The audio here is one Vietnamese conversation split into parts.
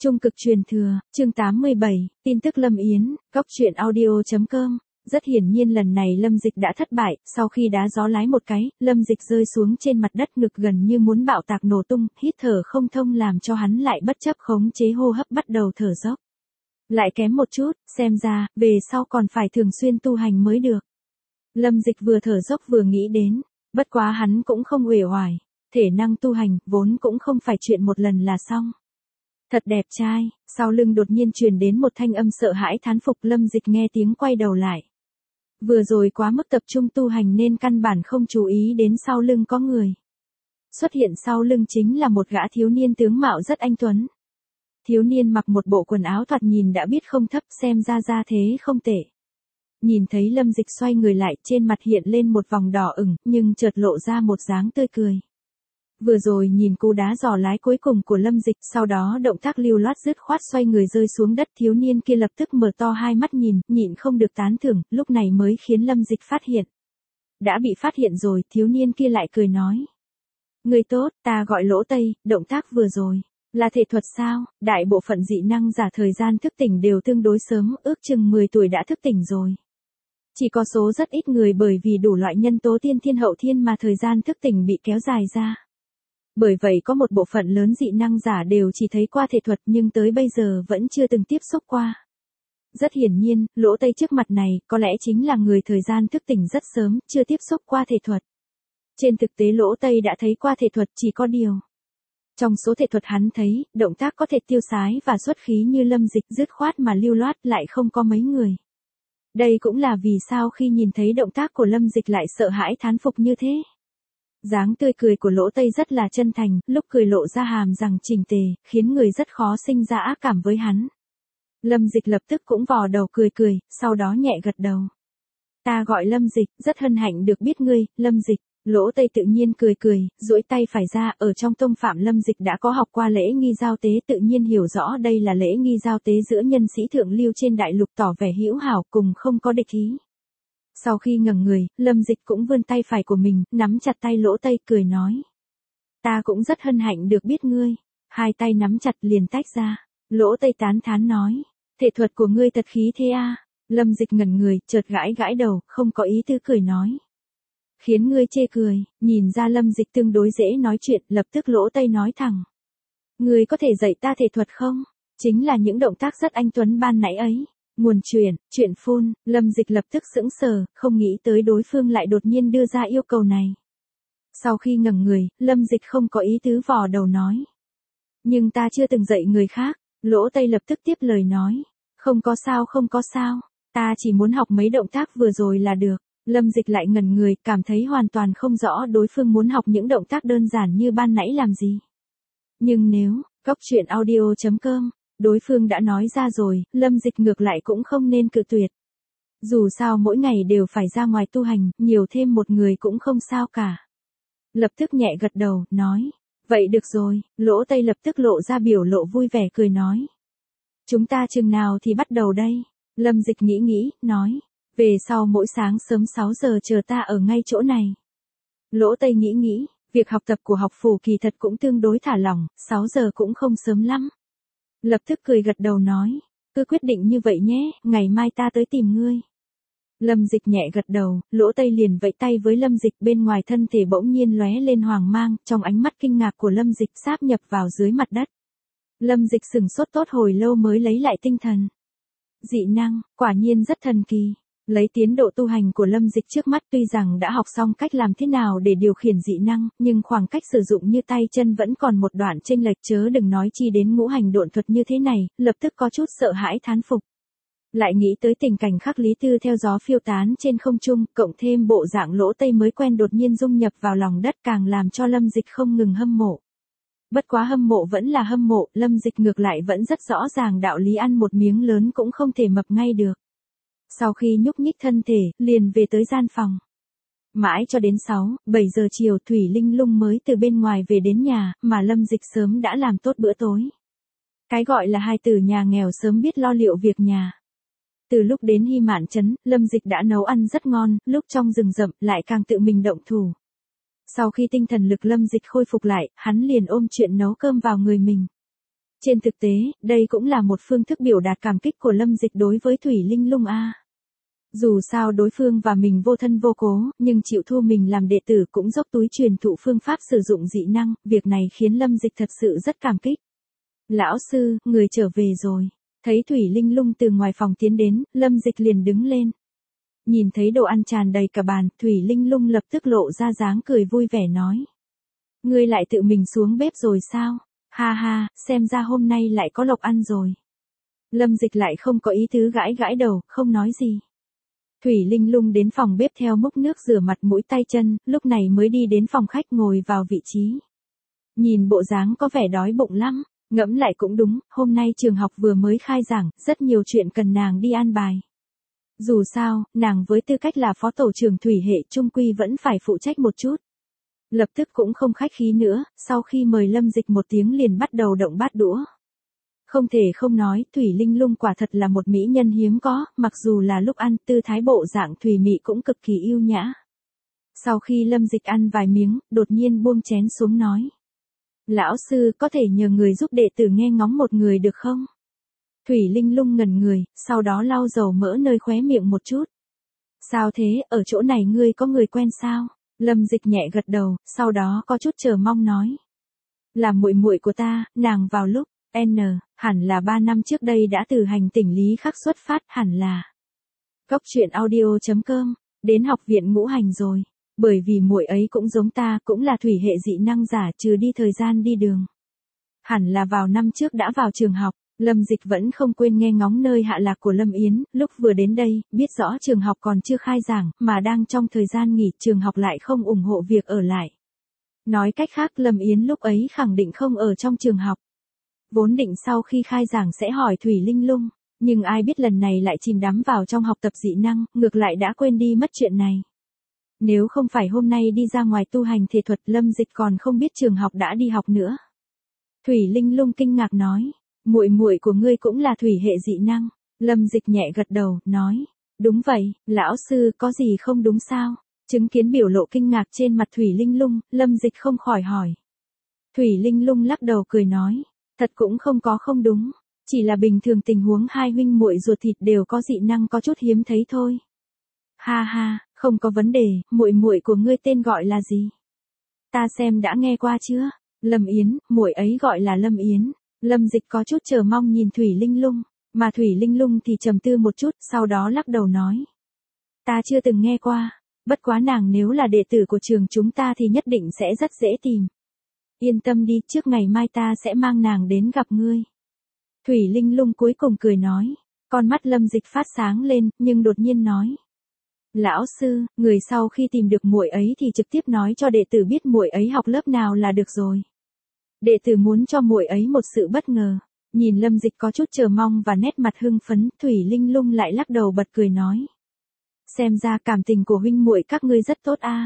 Trung cực truyền thừa, chương 87, tin tức Lâm Yến, góc truyện audio.com. Rất hiển nhiên lần này Lâm Dịch đã thất bại, sau khi đá gió lái một cái, Lâm Dịch rơi xuống trên mặt đất, ngực gần như muốn bạo tạc nổ tung, hít thở không thông làm cho hắn lại bất chấp khống chế hô hấp bắt đầu thở dốc. Lại kém một chút, xem ra, về sau còn phải thường xuyên tu hành mới được. Lâm Dịch vừa thở dốc vừa nghĩ đến, bất quá hắn cũng không uể oải, thể năng tu hành, vốn cũng không phải chuyện một lần là xong. Thật đẹp trai, sau lưng đột nhiên truyền đến một thanh âm sợ hãi thán phục. Lâm Dịch nghe tiếng quay đầu lại. Vừa rồi quá mức tập trung tu hành nên căn bản không chú ý đến sau lưng có người. Xuất hiện sau lưng chính là một gã thiếu niên tướng mạo rất anh tuấn. Thiếu niên mặc một bộ quần áo thoạt nhìn đã biết không thấp, xem ra gia thế không tệ. Nhìn thấy Lâm Dịch xoay người lại, trên mặt hiện lên một vòng đỏ ửng, nhưng chợt lộ ra một dáng tươi cười. Vừa rồi nhìn cú đá giò lái cuối cùng của Lâm Dịch, sau đó động tác lưu loát dứt khoát xoay người rơi xuống đất, thiếu niên kia lập tức mở to hai mắt nhìn, nhịn không được tán thưởng, lúc này mới khiến Lâm Dịch phát hiện. Đã bị phát hiện rồi, thiếu niên kia lại cười nói. Người tốt, ta gọi Lỗ Tây, động tác vừa rồi, là thể thuật sao? Đại bộ phận dị năng giả thời gian thức tỉnh đều tương đối sớm, ước chừng 10 tuổi đã thức tỉnh rồi. Chỉ có số rất ít người bởi vì đủ loại nhân tố tiên thiên hậu thiên mà thời gian thức tỉnh bị kéo dài ra. Bởi vậy có một bộ phận lớn dị năng giả đều chỉ thấy qua thể thuật nhưng tới bây giờ vẫn chưa từng tiếp xúc qua. Rất hiển nhiên, Lỗ Tây trước mặt này có lẽ chính là người thời gian thức tỉnh rất sớm, chưa tiếp xúc qua thể thuật. Trên thực tế Lỗ Tây đã thấy qua thể thuật, chỉ có điều. Trong số thể thuật hắn thấy, động tác có thể tiêu sái và xuất khí như Lâm Dịch dứt khoát mà lưu loát lại không có mấy người. Đây cũng là vì sao khi nhìn thấy động tác của Lâm Dịch lại sợ hãi thán phục như thế. Dáng tươi cười của Lỗ Tây rất là chân thành, lúc cười lộ ra hàm răng chỉnh tề, khiến người rất khó sinh ra ác cảm với hắn. Lâm Dịch lập tức cũng vò đầu cười cười, sau đó nhẹ gật đầu. Ta gọi Lâm Dịch, rất hân hạnh được biết ngươi, Lâm Dịch. Lỗ Tây tự nhiên cười cười, duỗi tay phải ra, ở trong tông phạm Lâm Dịch đã có học qua lễ nghi giao tế, tự nhiên hiểu rõ đây là lễ nghi giao tế giữa nhân sĩ thượng lưu trên đại lục, tỏ vẻ hữu hảo cùng không có địch ý. Sau khi ngẩng người, Lâm Dịch cũng vươn tay phải của mình, nắm chặt tay Lỗ Tây, cười nói. Ta cũng rất hân hạnh được biết ngươi. Hai tay nắm chặt liền tách ra. Lỗ Tây tán thán nói. Thể thuật của ngươi thật khí thế a. Lâm Dịch ngẩn người, chợt gãi gãi đầu, không có ý tứ cười nói. Khiến ngươi chê cười, nhìn ra Lâm Dịch tương đối dễ nói chuyện, lập tức Lỗ Tây nói thẳng. Ngươi có thể dạy ta thể thuật không? Chính là những động tác rất anh tuấn ban nãy ấy. Nguồn chuyện phun, Lâm Dịch lập tức sững sờ, không nghĩ tới đối phương lại đột nhiên đưa ra yêu cầu này. Sau khi ngẩng người, Lâm Dịch không có ý tứ vò đầu nói. Nhưng ta chưa từng dạy người khác. Lỗ Tây lập tức tiếp lời nói. Không có sao, ta chỉ muốn học mấy động tác vừa rồi là được. Lâm Dịch lại ngẩn người, cảm thấy hoàn toàn không rõ đối phương muốn học những động tác đơn giản như ban nãy làm gì. Nhưng nếu, góc truyện audio.com, đối phương đã nói ra rồi, Lâm Dịch ngược lại cũng không nên cự tuyệt. Dù sao mỗi ngày đều phải ra ngoài tu hành, nhiều thêm một người cũng không sao cả. Lập tức nhẹ gật đầu, nói. Vậy được rồi, Lỗ Tây lập tức lộ ra biểu lộ vui vẻ cười nói. Chúng ta chừng nào thì bắt đầu đây? Lâm Dịch nghĩ, nói. Về sau mỗi sáng sớm 6 giờ chờ ta ở ngay chỗ này. Lỗ Tây nghĩ, việc học tập của học phủ kỳ thật cũng tương đối thả lỏng, 6 giờ cũng không sớm lắm. Lập tức cười gật đầu nói, cứ quyết định như vậy nhé, ngày mai ta tới tìm ngươi. Lâm Dịch nhẹ gật đầu, Lỗ Tây liền vẫy tay với Lâm Dịch, bên ngoài thân thể bỗng nhiên lóe lên hoàng mang, trong ánh mắt kinh ngạc của Lâm Dịch sáp nhập vào dưới mặt đất. Lâm Dịch sửng sốt tốt hồi lâu mới lấy lại tinh thần. Dị năng, quả nhiên rất thần kỳ. Lấy tiến độ tu hành của Lâm Dịch trước mắt, tuy rằng đã học xong cách làm thế nào để điều khiển dị năng, nhưng khoảng cách sử dụng như tay chân vẫn còn một đoạn chênh lệch, chớ đừng nói chi đến ngũ hành độn thuật như thế này, lập tức có chút sợ hãi thán phục. Lại nghĩ tới tình cảnh Khắc Lý Tư theo gió phiêu tán trên không trung, cộng thêm bộ dạng Lỗ Tây mới quen đột nhiên dung nhập vào lòng đất, càng làm cho Lâm Dịch không ngừng hâm mộ. Bất quá hâm mộ vẫn là hâm mộ, Lâm Dịch ngược lại vẫn rất rõ ràng đạo lý ăn một miếng lớn cũng không thể mập ngay được. Sau khi nhúc nhích thân thể, liền về tới gian phòng. Mãi cho đến 6-7 giờ chiều, Thủy Linh Lung mới từ bên ngoài về đến nhà, mà Lâm Dịch sớm đã làm tốt bữa tối. Cái gọi là hai tử nhà nghèo sớm biết lo liệu việc nhà. Từ lúc đến Hy Mạn Trấn, Lâm Dịch đã nấu ăn rất ngon, lúc trong rừng rậm lại càng tự mình động thủ. Sau khi tinh thần lực Lâm Dịch khôi phục lại, hắn liền ôm chuyện nấu cơm vào người mình. Trên thực tế, đây cũng là một phương thức biểu đạt cảm kích của Lâm Dịch đối với Thủy Linh Lung a. Dù sao đối phương và mình vô thân vô cố, nhưng chịu thu mình làm đệ tử cũng dốc túi truyền thụ phương pháp sử dụng dị năng, việc này khiến Lâm Dịch thật sự rất cảm kích. Lão sư, người trở về rồi. Thấy Thủy Linh Lung từ ngoài phòng tiến đến, Lâm Dịch liền đứng lên. Nhìn thấy đồ ăn tràn đầy cả bàn, Thủy Linh Lung lập tức lộ ra dáng cười vui vẻ nói. Ngươi lại tự mình xuống bếp rồi sao? Ha ha, xem ra hôm nay lại có lộc ăn rồi. Lâm Dịch lại không có ý tứ gãi gãi đầu, không nói gì. Thủy Linh Lung đến phòng bếp theo múc nước rửa mặt mũi tay chân, lúc này mới đi đến phòng khách ngồi vào vị trí. Nhìn bộ dáng có vẻ đói bụng lắm, ngẫm lại cũng đúng, hôm nay trường học vừa mới khai giảng, rất nhiều chuyện cần nàng đi an bài. Dù sao, nàng với tư cách là phó tổ trưởng thủy hệ trung quy vẫn phải phụ trách một chút. Lập tức cũng không khách khí nữa, sau khi mời Lâm Dịch một tiếng liền bắt đầu động bát đũa. Không thể không nói, Thủy Linh Lung quả thật là một mỹ nhân hiếm có, mặc dù là lúc ăn, tư thái bộ dạng thủy mị cũng cực kỳ yêu nhã. Sau khi Lâm Dịch ăn vài miếng, đột nhiên buông chén xuống nói. Lão sư, có thể nhờ người giúp đệ tử nghe ngóng một người được không? Thủy Linh Lung ngẩn người, sau đó lau dầu mỡ nơi khóe miệng một chút. Sao thế, ở chỗ này ngươi có người quen sao? Lâm Dịch nhẹ gật đầu, sau đó có chút chờ mong nói. Là muội muội của ta, nàng vào lúc hẳn là 3 năm trước đây đã từ hành tỉnh Lý Khắc xuất phát, hẳn là. Cốc truyện audio.com, đến học viện ngũ hành rồi, bởi vì muội ấy cũng giống ta, cũng là thủy hệ dị năng giả trừ đi thời gian đi đường. Hẳn là vào năm trước đã vào trường học, Lâm Dịch vẫn không quên nghe ngóng nơi hạ lạc của Lâm Yến, lúc vừa đến đây, biết rõ trường học còn chưa khai giảng, mà đang trong thời gian nghỉ, trường học lại không ủng hộ việc ở lại. Nói cách khác Lâm Yến lúc ấy khẳng định không ở trong trường học. Vốn định sau khi khai giảng sẽ hỏi Thủy Linh Lung, nhưng ai biết lần này lại chìm đắm vào trong học tập dị năng, ngược lại đã quên đi mất chuyện này. Nếu không phải hôm nay đi ra ngoài tu hành thể thuật, Lâm Dịch còn không biết trường học đã đi học nữa. Thủy Linh Lung kinh ngạc nói, muội muội của ngươi cũng là thủy hệ dị năng. Lâm Dịch nhẹ gật đầu, nói, đúng vậy, lão sư, có gì không đúng sao? Chứng kiến biểu lộ kinh ngạc trên mặt Thủy Linh Lung, Lâm Dịch không khỏi hỏi. Thủy Linh Lung lắc đầu cười nói, thật cũng không có không đúng, chỉ là bình thường tình huống hai huynh muội ruột thịt đều có dị năng có chút hiếm thấy thôi. Ha ha, không có vấn đề, muội muội của ngươi tên gọi là gì? Ta xem đã nghe qua chưa? Lâm Yến, muội ấy gọi là Lâm Yến. Lâm Dịch có chút chờ mong nhìn Thủy Linh Lung, mà Thủy Linh Lung thì trầm tư một chút, sau đó lắc đầu nói. Ta chưa từng nghe qua, bất quá nàng nếu là đệ tử của trường chúng ta thì nhất định sẽ rất dễ tìm. Yên tâm đi, trước ngày mai ta sẽ mang nàng đến gặp ngươi. Thủy Linh Lung cuối cùng cười nói, con mắt Lâm Dịch phát sáng lên, nhưng đột nhiên nói. Lão sư, người sau khi tìm được muội ấy thì trực tiếp nói cho đệ tử biết muội ấy học lớp nào là được rồi. Đệ tử muốn cho muội ấy một sự bất ngờ. Nhìn Lâm Dịch có chút chờ mong và nét mặt hưng phấn, Thủy Linh Lung lại lắc đầu bật cười nói. Xem ra cảm tình của huynh muội các ngươi rất tốt a.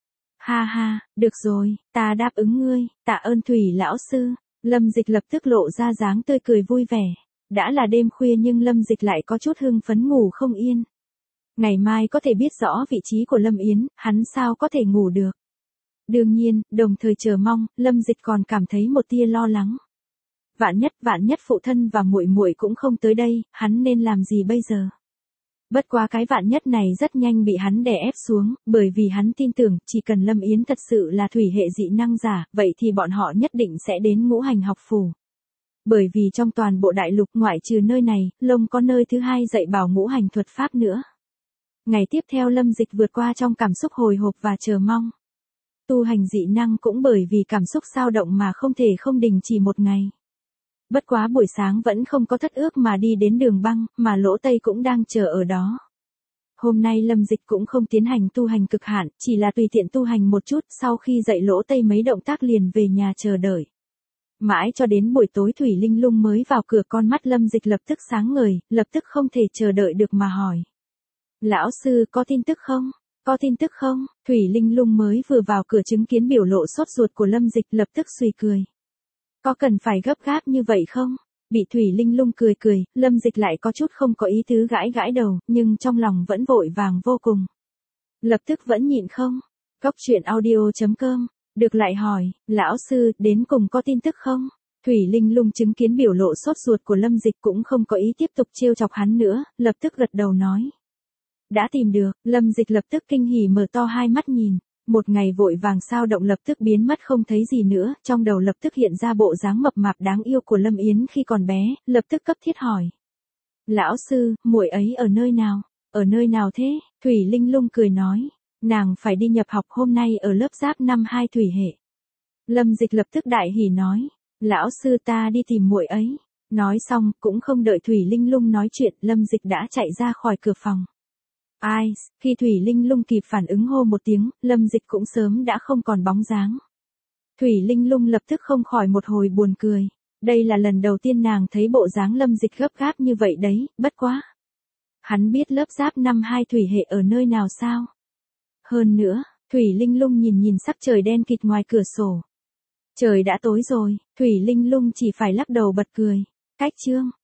Ha ha, được rồi, ta đáp ứng ngươi, tạ ơn Thủy lão sư. Lâm Dịch lập tức lộ ra dáng tươi cười vui vẻ. Đã là đêm khuya nhưng Lâm Dịch lại có chút hưng phấn ngủ không yên. Ngày mai có thể biết rõ vị trí của Lâm Yến, hắn sao có thể ngủ được. Đương nhiên, đồng thời chờ mong, Lâm Dịch còn cảm thấy một tia lo lắng. Vạn nhất phụ thân và muội muội cũng không tới đây, hắn nên làm gì bây giờ? Bất quá cái vạn nhất này rất nhanh bị hắn đè ép xuống, bởi vì hắn tin tưởng, chỉ cần Lâm Yến thật sự là thủy hệ dị năng giả, vậy thì bọn họ nhất định sẽ đến ngũ hành học phủ. Bởi vì trong toàn bộ đại lục ngoại trừ nơi này, Lông có nơi thứ hai dạy bảo ngũ hành thuật pháp nữa. Ngày tiếp theo Lâm Dịch vượt qua trong cảm xúc hồi hộp và chờ mong. Tu hành dị năng cũng bởi vì cảm xúc xao động mà không thể không đình chỉ một ngày. Bất quá buổi sáng vẫn không có thất ước mà đi đến đường băng, mà Lỗ Tây cũng đang chờ ở đó. Hôm nay Lâm Dịch cũng không tiến hành tu hành cực hạn, chỉ là tùy tiện tu hành một chút, sau khi dạy Lỗ Tây mấy động tác liền về nhà chờ đợi. Mãi cho đến buổi tối Thủy Linh Lung mới vào cửa, con mắt Lâm Dịch lập tức sáng ngời, lập tức không thể chờ đợi được mà hỏi. Lão sư, có tin tức không? Có tin tức không? Thủy Linh Lung mới vừa vào cửa chứng kiến biểu lộ sốt ruột của Lâm Dịch lập tức suy cười. Có cần phải gấp gáp như vậy không? Bị Thủy Linh Lung cười cười, Lâm Dịch lại có chút không có ý tứ gãi gãi đầu, nhưng trong lòng vẫn vội vàng vô cùng. Lập tức vẫn nhịn không? Cốc truyện audio.com, được lại hỏi, lão sư, đến cùng có tin tức không? Thủy Linh Lung chứng kiến biểu lộ sốt ruột của Lâm Dịch cũng không có ý tiếp tục trêu chọc hắn nữa, lập tức gật đầu nói. Đã tìm được, Lâm Dịch lập tức kinh hỉ mở to hai mắt nhìn. Một ngày vội vàng sao động lập tức biến mất không thấy gì nữa, trong đầu lập tức hiện ra bộ dáng mập mạp đáng yêu của Lâm Yến khi còn bé, lập tức cấp thiết hỏi. Lão sư, muội ấy ở nơi nào? Ở nơi nào thế? Thủy Linh Lung cười nói. Nàng phải đi nhập học hôm nay ở lớp Giáp năm 2 thủy hệ. Lâm Dịch lập tức đại hỉ nói. Lão sư ta đi tìm muội ấy. Nói xong, cũng không đợi Thủy Linh Lung nói chuyện, Lâm Dịch đã chạy ra khỏi cửa phòng. Ai, khi Thủy Linh Lung kịp phản ứng hô một tiếng, Lâm Dịch cũng sớm đã không còn bóng dáng. Thủy Linh Lung lập tức không khỏi một hồi buồn cười. Đây là lần đầu tiên nàng thấy bộ dáng Lâm Dịch gấp gáp như vậy đấy, bất quá. Hắn biết lớp Giáp năm 2 thủy hệ ở nơi nào sao? Hơn nữa, Thủy Linh Lung nhìn sắc trời đen kịt ngoài cửa sổ. Trời đã tối rồi, Thủy Linh Lung chỉ phải lắc đầu bật cười. Cách chương